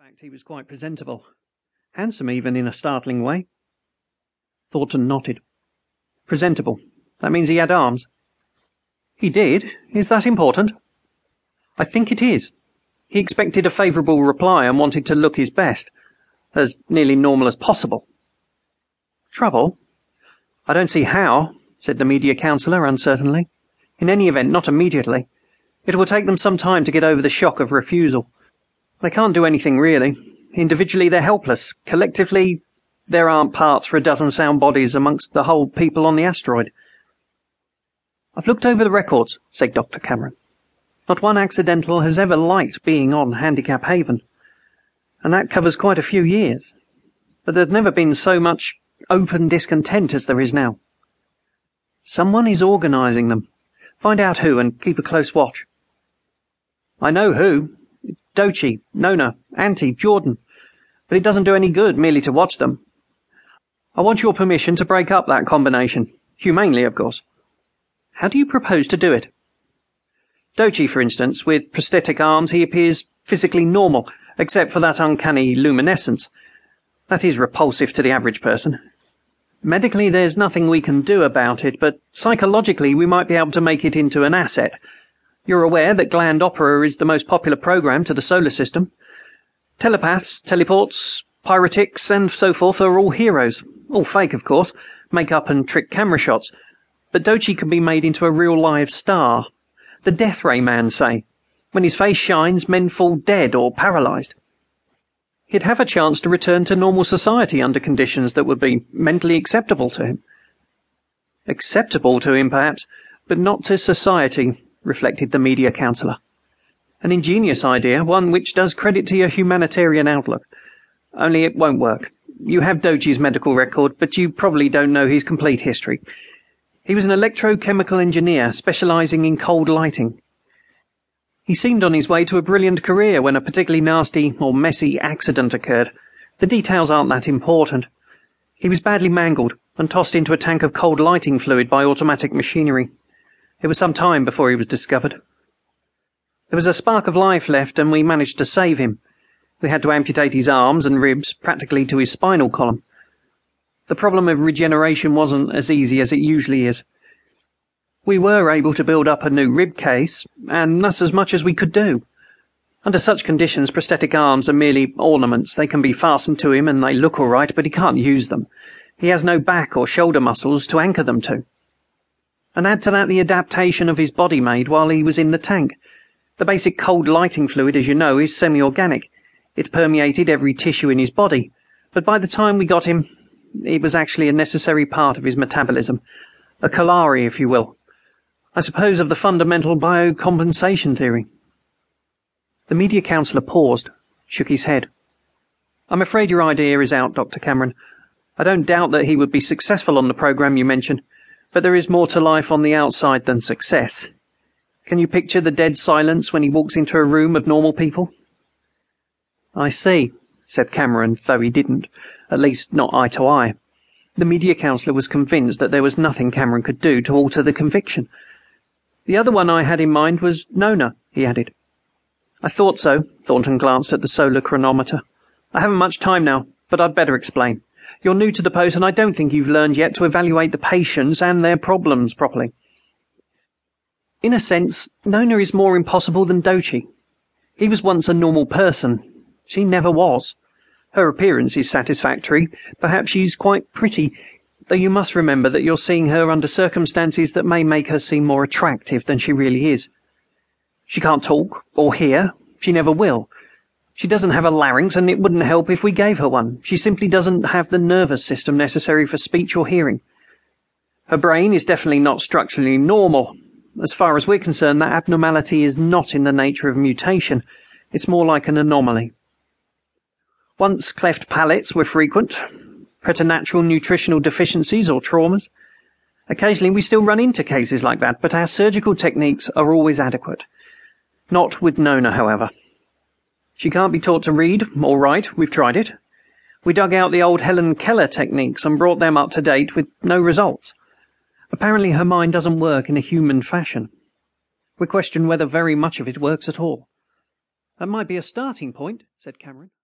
fact, he was quite presentable. Handsome, even, in a startling way. Thornton nodded. Presentable. That means he had arms. He did? Is that important? I think it is. He expected a favourable reply and wanted to look his best. As nearly normal as possible. Trouble? I don't see how, said the media counsellor uncertainly. In any event, not immediately. It will take them some time to get over the shock of refusal. They can't do anything, really. Individually, they're helpless. Collectively, there aren't parts for a dozen sound bodies amongst the whole people on the asteroid. I've looked over the records, said Dr. Cameron. Not one accidental has ever liked being on Handicap Haven. And that covers quite a few years. But there's never been so much open discontent as there is now. Someone is organising them. Find out who and keep a close watch. I know who. It's Dochi, Nona, Auntie, Jordan. But it doesn't do any good merely to watch them. I want your permission to break up that combination. Humanely, of course. How do you propose to do it? Dochi, for instance, with prosthetic arms, he appears physically normal, except for that uncanny luminescence. That is repulsive to the average person. Medically, there's nothing we can do about it, but psychologically we might be able to make it into an asset. You're aware that Gland Opera is the most popular program to the solar system. Telepaths, teleports, pyrotics, and so forth are all heroes. All fake, of course, make-up and trick camera shots. But Dochi can be made into a real live star. The Death Ray man, say. When his face shines, men fall dead or paralysed. He'd have a chance to return to normal society under conditions that would be mentally acceptable to him. Acceptable to him, perhaps, but not to society, reflected the media counsellor. An ingenious idea, one which does credit to your humanitarian outlook. Only it won't work. You have Dochi's medical record, but you probably don't know his complete history. He was an electrochemical engineer specialising in cold lighting. He seemed on his way to a brilliant career when a particularly nasty or messy accident occurred. The details aren't that important. He was badly mangled and tossed into a tank of cold lighting fluid by automatic machinery. It was some time before he was discovered. There was a spark of life left, and we managed to save him. We had to amputate his arms and ribs practically to his spinal column. The problem of regeneration wasn't as easy as it usually is. We were able to build up a new rib case, and that's as much as we could do. Under such conditions, prosthetic arms are merely ornaments. They can be fastened to him and they look all right, but he can't use them. He has no back or shoulder muscles to anchor them to. And add to that the adaptation of his body made while he was in the tank. The basic cold lighting fluid, as you know, is semi-organic. It permeated every tissue in his body, but by the time we got him, it was actually a necessary part of his metabolism. A Kalari, if you will. I suppose of the fundamental biocompensation theory. The media counsellor paused, shook his head. I'm afraid your idea is out, Dr. Cameron. I don't doubt that he would be successful on the program you mentioned, but there is more to life on the outside than success. Can you picture the dead silence when he walks into a room of normal people? I see, said Cameron, though he didn't, at least not eye to eye. The media counsellor was convinced that there was nothing Cameron could do to alter the conviction. The other one I had in mind was Nona, he added. I thought so. Thornton glanced at the solar chronometer. I haven't much time now, but I'd better explain. You're new to the post, and I don't think you've learned yet to evaluate the patients and their problems properly. In a sense, Nona is more impossible than Dochi. He was once a normal person. She never was. Her appearance is satisfactory. Perhaps she's quite pretty, though you must remember that you're seeing her under circumstances that may make her seem more attractive than she really is. She can't talk or hear. She never will. She doesn't have a larynx, and it wouldn't help if we gave her one. She simply doesn't have the nervous system necessary for speech or hearing. Her brain is definitely not structurally normal. As far as we're concerned, that abnormality is not in the nature of mutation. It's more like an anomaly. Once cleft palates were frequent, preternatural nutritional deficiencies or traumas. Occasionally we still run into cases like that, but our surgical techniques are always adequate. Not with Nona, however. She can't be taught to read or write. We've tried it. We dug out the old Helen Keller techniques and brought them up to date with no results. Apparently her mind doesn't work in a human fashion. We question whether very much of it works at all. That might be a starting point, said Cameron.